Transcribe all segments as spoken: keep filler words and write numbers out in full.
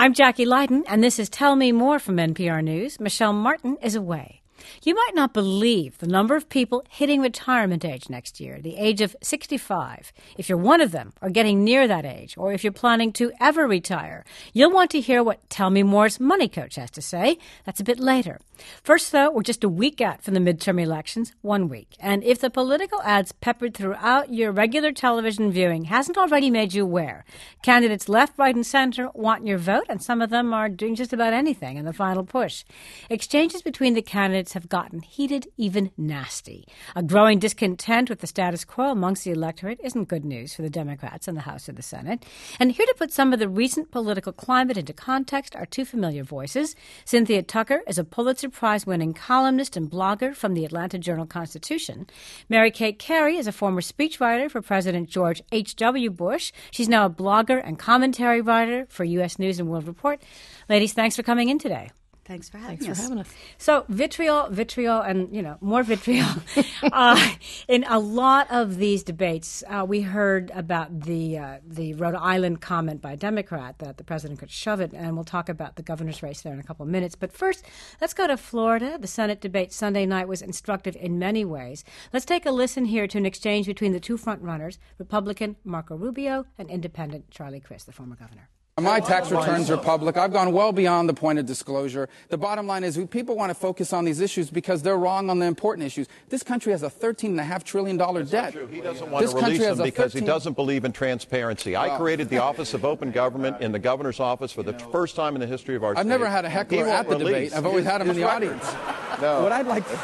I'm Jackie Leiden, and this is Tell Me More from N P R News. Michelle Martin is away. You might not believe the number of people hitting retirement age next year, the age of sixty-five. If you're one of them or getting near that age, or if you're planning to ever retire, you'll want to hear what Tell Me More's Money Coach has to say. That's a bit later. First, though, we're just a week out from the midterm elections, one week. And if the political ads peppered throughout your regular television viewing hasn't already made you aware, candidates left, right, and center want your vote, and some of them are doing just about anything in the final push. Exchanges between the candidates have gotten heated, even nasty. A growing discontent with the status quo amongst the electorate isn't good news for the Democrats in the House or the Senate. And here to put some of the recent political climate into context are two familiar voices. Cynthia Tucker is a Pulitzer Prize-winning columnist and blogger from the Atlanta Journal-Constitution. Mary Kate Carey is a former speechwriter for President George H W. Bush. She's now a blogger and commentary writer for U S News and World Report. Ladies, thanks for coming in today. Thanks for having Thanks us. for having us. So vitriol, vitriol, and, you know, more vitriol. uh, in a lot of these debates, uh, we heard about the uh, the Rhode Island comment by a Democrat that the president could shove it, and we'll talk about the governor's race there in a couple of minutes. But first, let's go to Florida. The Senate debate Sunday night was instructive in many ways. Let's take a listen here to an exchange between the two frontrunners, Republican Marco Rubio and Independent Charlie Crist, the former governor. My tax returns are public. I've gone well beyond the point of disclosure. The bottom line is people want to focus on these issues because they're wrong on the important issues. This country has a thirteen point five trillion dollars debt. He doesn't want this to release them because thirteen he doesn't believe in transparency. I well, created the Office of Open Government in the governor's office for the first time in the history of our I've state. never had a heckler at the debate. I've always his, had him in the records. audience. No. What I'd like to...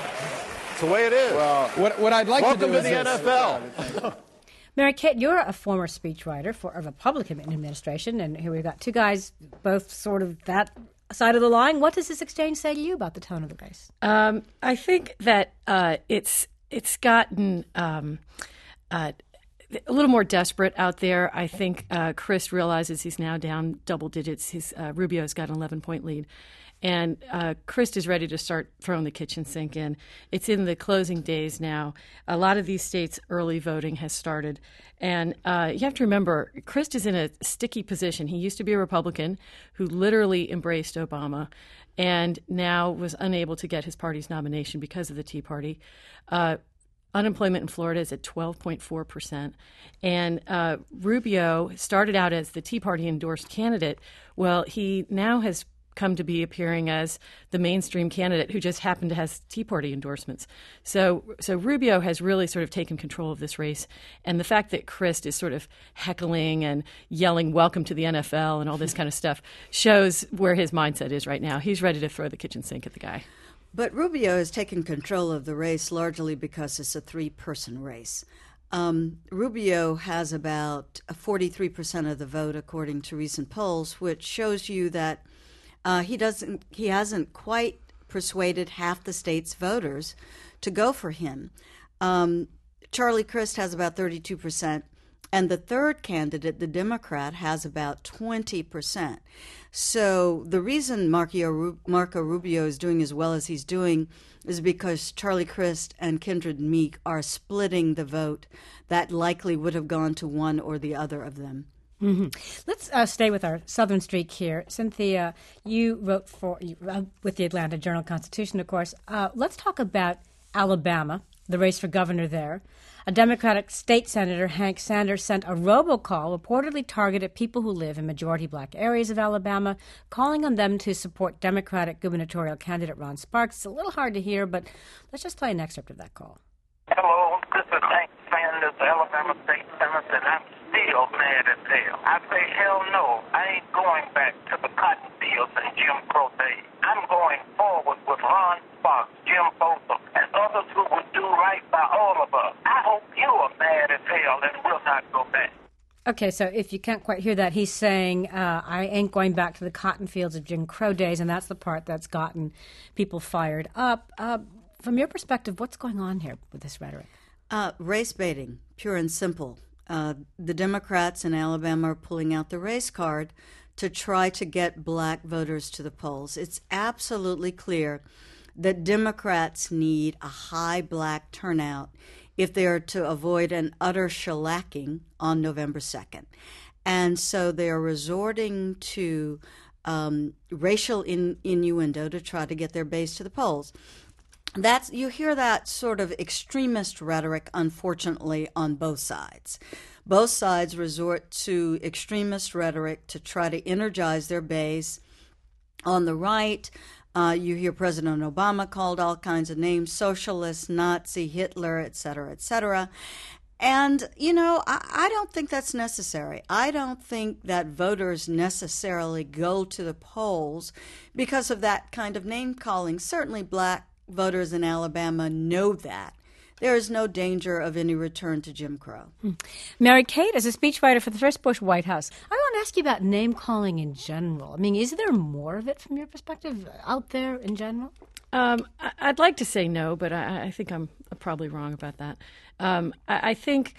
It's the way it is. Well, what, what I'd like Welcome to do to is the this. N F L. Mary Kate, you're a former speechwriter for a Republican administration, and here we've got two guys both sort of that side of the line. What does this exchange say to you about the tone of the race? Um, I think that uh, it's it's gotten um, uh, a little more desperate out there. I think uh, Crist realizes he's now down double digits. His uh, Rubio's got an eleven-point lead. And uh, Crist is ready to start throwing the kitchen sink in. It's in the closing days now. A lot of these states, early voting has started. And uh, you have to remember, Crist is in a sticky position. He used to be a Republican who literally embraced Obama and now was unable to get his party's nomination because of the Tea Party. Uh, Unemployment in Florida is at twelve point four percent. And uh, Rubio started out as the Tea Party endorsed candidate. Well, he now has come to be appearing as the mainstream candidate who just happened to have Tea Party endorsements. So so Rubio has really sort of taken control of this race. And the fact that Crist is sort of heckling and yelling, welcome to the N F L and all this kind of stuff shows where his mindset is right now. He's ready to throw the kitchen sink at the guy. But Rubio has taken control of the race largely because it's a three-person race. Um, Rubio has about forty-three percent of the vote, according to recent polls, which shows you that Uh, he doesn't. He hasn't quite persuaded half the state's voters to go for him. Um, Charlie Crist has about thirty-two percent, and the third candidate, the Democrat, has about twenty percent. So the reason Marco, Marco Rubio is doing as well as he's doing is because Charlie Crist and Kindred Meek are splitting the vote that likely would have gone to one or the other of them. Mm-hmm. Let's uh, stay with our southern streak here. Cynthia, you wrote for you, uh, with the Atlanta Journal-Constitution, of course. Uh, let's talk about Alabama, the race for governor there. A Democratic state senator, Hank Sanders, sent a robocall reportedly targeted people who live in majority black areas of Alabama, calling on them to support Democratic gubernatorial candidate Ron Sparks. It's a little hard to hear, but let's just play an excerpt of that call. Hello, this is Hank Sanders, Alabama State Senator, and I'm still mad as hell. I say, hell no, I ain't going back to the cotton fields and Jim Crow days. I'm going forward with Ron Sparks, Jim Botham, and others who would do right by all of us. I hope you are mad as hell and will not go back. Okay, so if you can't quite hear that, he's saying, uh, I ain't going back to the cotton fields of Jim Crow days, and that's the part that's gotten people fired up. Uh, from your perspective, what's going on here with this rhetoric? Uh, race baiting, pure and simple. Uh, the Democrats in Alabama are pulling out the race card to try to get black voters to the polls. It's absolutely clear that Democrats need a high black turnout if they are to avoid an utter shellacking on November second. And so they're resorting to um, racial in, innuendo to try to get their base to the polls. That's you hear that sort of extremist rhetoric, unfortunately, on both sides. Both sides resort to extremist rhetoric to try to energize their base. On the right, uh, you hear President Obama called all kinds of names: socialist, Nazi, Hitler, et cetera, et cetera. And, you know, I, I don't think that's necessary. I don't think that voters necessarily go to the polls because of that kind of name-calling. Certainly black voters in Alabama know that. There is no danger of any return to Jim Crow. Hmm. Mary Kate, as a speechwriter for the first Bush White House, I want to ask you about name-calling in general. I mean, is there more of it from your perspective out there in general? Um, I'd like to say no, but I, I think I'm probably wrong about that. Um, I, I think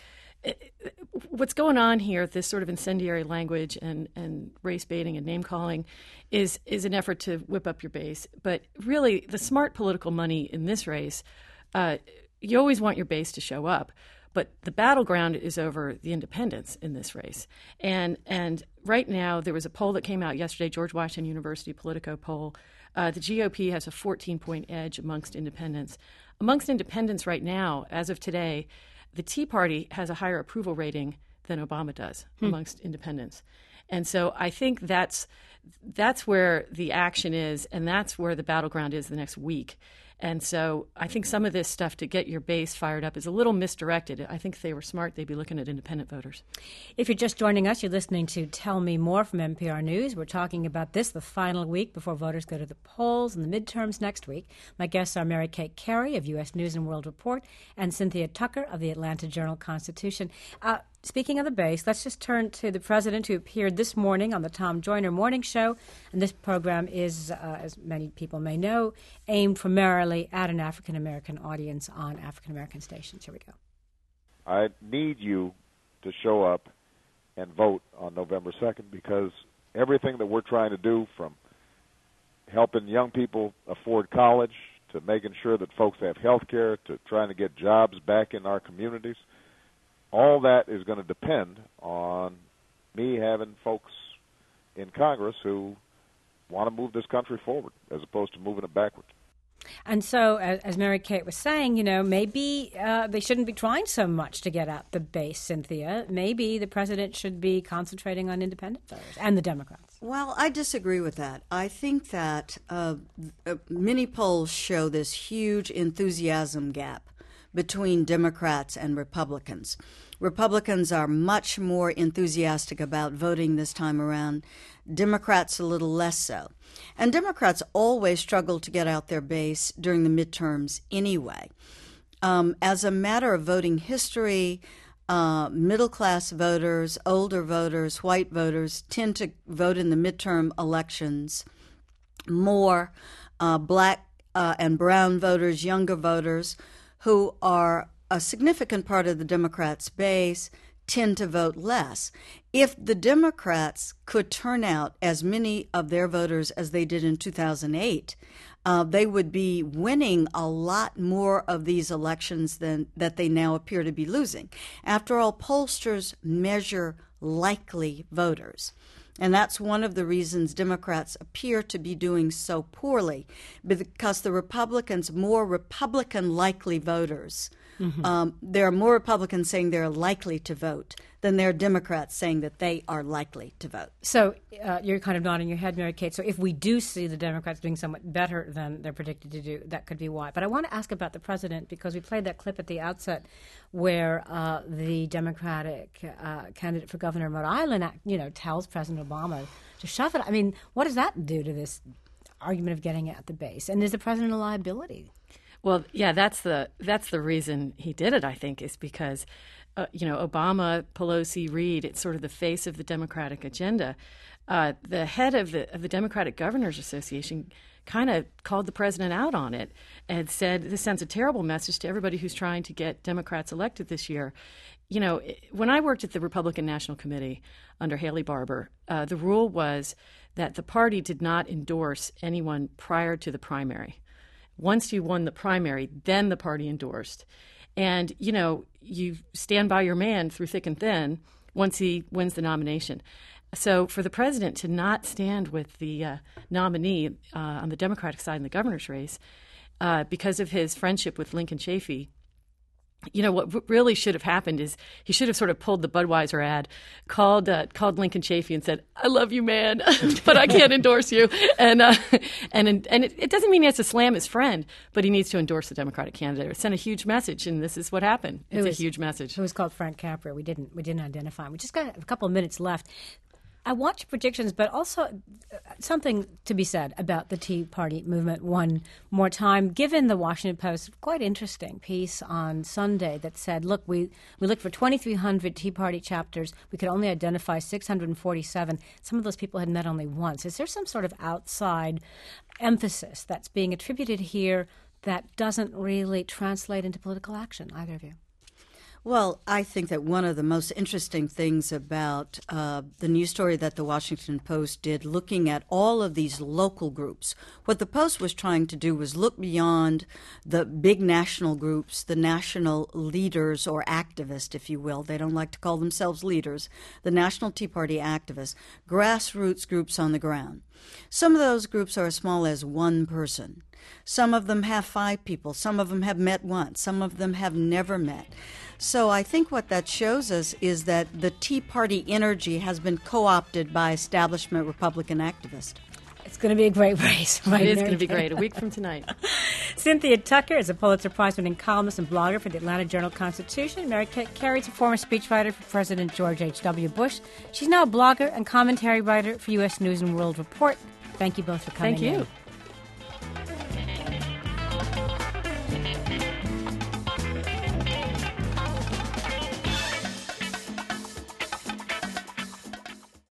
what's going on here, this sort of incendiary language and, and race baiting and name calling, is is an effort to whip up your base. But really, the smart political money in this race, uh, you always want your base to show up. But the battleground is over the independents in this race. And and right now, there was a poll that came out yesterday, George Washington University Politico poll. Uh, the G O P has a fourteen-point edge amongst independents. Amongst independents right now, as of today, the Tea Party has a higher approval rating than Obama does hmm. amongst independents. And so I think that's that's where the action is, and that's where the battleground is the next week. And so I think some of this stuff to get your base fired up is a little misdirected. I think if they were smart, they'd be looking at independent voters. If you're just joining us, you're listening to Tell Me More from N P R News. We're talking about this, the final week before voters go to the polls and the midterms next week. My guests are Mary Kate Carey of U S News and World Report and Cynthia Tucker of the Atlanta Journal-Constitution. Uh, Speaking of the base, let's just turn to the president who appeared this morning on the Tom Joyner Morning Show. And this program is, uh, as many people may know, aimed primarily at an African-American audience on African-American stations. Here we go. I need you to show up and vote on November second because everything that we're trying to do, from helping young people afford college to making sure that folks have health care to trying to get jobs back in our communities, all that is going to depend on me having folks in Congress who want to move this country forward as opposed to moving it backward. And so, as, as Mary Kate was saying, you know, maybe uh, they shouldn't be trying so much to get out the base, Cynthia. Maybe the president should be concentrating on independent voters and the Democrats. Well, I disagree with that. I think that uh, uh, many polls show this huge enthusiasm gap between Democrats and Republicans. Republicans are much more enthusiastic about voting this time around. Democrats a little less so. And Democrats always struggle to get out their base during the midterms anyway. Um, as a matter of voting history, uh, middle-class voters, older voters, white voters tend to vote in the midterm elections more. Uh, black uh, and brown voters, younger voters, who are a significant part of the Democrats' base, tend to vote less. If the Democrats could turn out as many of their voters as they did in two thousand eight, uh, they would be winning a lot more of these elections than that they now appear to be losing. After all, pollsters measure likely voters. And that's one of the reasons Democrats appear to be doing so poorly, because the Republicans, more Republican-likely voters, mm-hmm. um, there are more Republicans saying they're likely to vote than there are Democrats saying that they are likely to vote. So uh, you're kind of nodding your head, Mary Kate. So if we do see the Democrats doing somewhat better than they're predicted to do, that could be why. But I want to ask about the president, because we played that clip at the outset where uh, the Democratic uh, candidate for governor of Rhode Island, you know, tells President Obama to shove it. I mean, what does that do to this argument of getting at the base? And is the president a liability? Well, yeah, that's the that's the reason he did it, I think, is because, uh, you know, Obama, Pelosi, Reid, it's sort of the face of the Democratic agenda. Uh, the head of the, of the Democratic Governors Association kind of called the president out on it and said, this sends a terrible message to everybody who's trying to get Democrats elected this year. You know, when I worked at the Republican National Committee under Haley Barbour, uh, the rule was that the party did not endorse anyone prior to the primary. Once you won the primary, then the party endorsed. And, you know, you stand by your man through thick and thin. once he wins the nomination. So for the president to not stand with the uh, nominee uh, on the Democratic side in the governor's race uh, because of his friendship with Lincoln Chafee, you know, what really should have happened is he should have sort of pulled the Budweiser ad, called uh, called Lincoln Chafee and said, "I love you, man, but I can't endorse you." And uh, and and it, it doesn't mean he has to slam his friend, but he needs to endorse the Democratic candidate. It sent a huge message, and this is what happened. It's was, a huge message. It was called Frank Capra. We didn't we didn't identify him. We just got a couple of minutes left. I want your predictions, but also something to be said about the Tea Party movement one more time. Given the Washington Post quite interesting piece on Sunday that said, look, we, we looked for twenty-three hundred Tea Party chapters. We could only identify six hundred forty-seven. Some of those people had met only once. Is there some sort of outside emphasis that's being attributed here that doesn't really translate into political action, either of you? Well, I think that one of the most interesting things about uh, the news story that the Washington Post did, looking at all of these local groups, what the Post was trying to do was look beyond the big national groups, the national leaders or activists, if you will. They don't like to call themselves leaders. The National Tea Party activists, grassroots groups on the ground. Some of those groups are as small as one person. Some of them have five people. Some of them have met once. Some of them have never met. So I think what that shows us is that the Tea Party energy has been co-opted by establishment Republican activists. It's going to be a great race. Right? It is going to be great. A week from tonight. Cynthia Tucker is a Pulitzer Prize-winning columnist and blogger for the Atlanta Journal-Constitution. Mary Kay Carey is a former speechwriter for President George H W. Bush. She's now a blogger and commentary writer for U S News and World Report. Thank you both for coming Thank you. in.